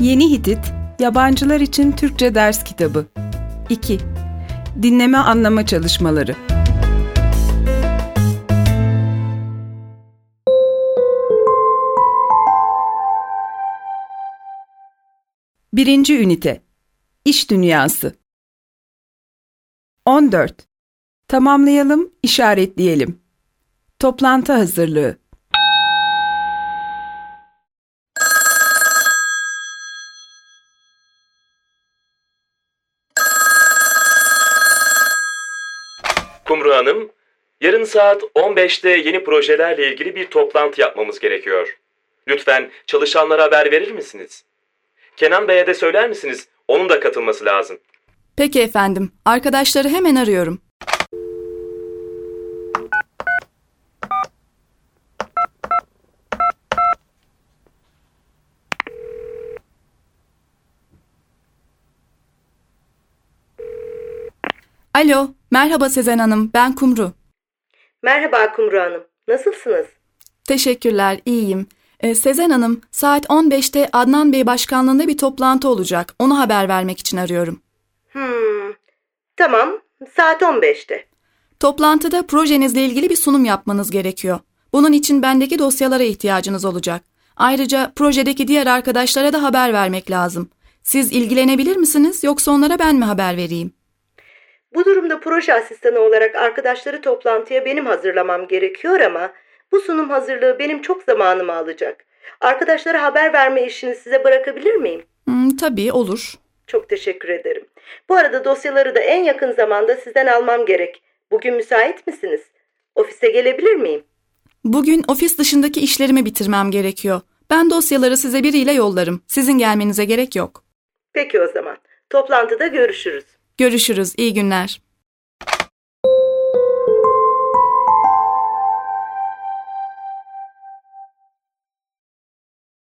Yeni Hitit, yabancılar için Türkçe ders kitabı. 2. Dinleme anlama çalışmaları. Birinci ünite. İş dünyası. 14. Tamamlayalım, işaretleyelim. Toplantı hazırlığı. Kumru Hanım, yarın saat 15'te yeni projelerle ilgili bir toplantı yapmamız gerekiyor. Lütfen çalışanlara haber verir misiniz? Kenan Bey'e de söyler misiniz? Onun da katılması lazım. Peki efendim, arkadaşları hemen arıyorum. Alo, merhaba Sezen Hanım, ben Kumru. Merhaba Kumru Hanım, nasılsınız? Teşekkürler, iyiyim. Sezen Hanım, saat 15'te Adnan Bey başkanlığında bir toplantı olacak. Onu haber vermek için arıyorum. Tamam, saat 15'te. Toplantıda projenizle ilgili bir sunum yapmanız gerekiyor. Bunun için bendeki dosyalara ihtiyacınız olacak. Ayrıca projedeki diğer arkadaşlara da haber vermek lazım. Siz ilgilenebilir misiniz, yoksa onlara ben mi haber vereyim? Bu durumda proje asistanı olarak arkadaşları toplantıya benim hazırlamam gerekiyor ama bu sunum hazırlığı benim çok zamanımı alacak. Arkadaşlara haber verme işini size bırakabilir miyim? Tabii, olur. Çok teşekkür ederim. Bu arada dosyaları da en yakın zamanda sizden almam gerek. Bugün müsait misiniz? Ofise gelebilir miyim? Bugün ofis dışındaki işlerimi bitirmem gerekiyor. Ben dosyaları size biriyle yollarım. Sizin gelmenize gerek yok. Peki o zaman. Toplantıda görüşürüz. Görüşürüz, iyi günler.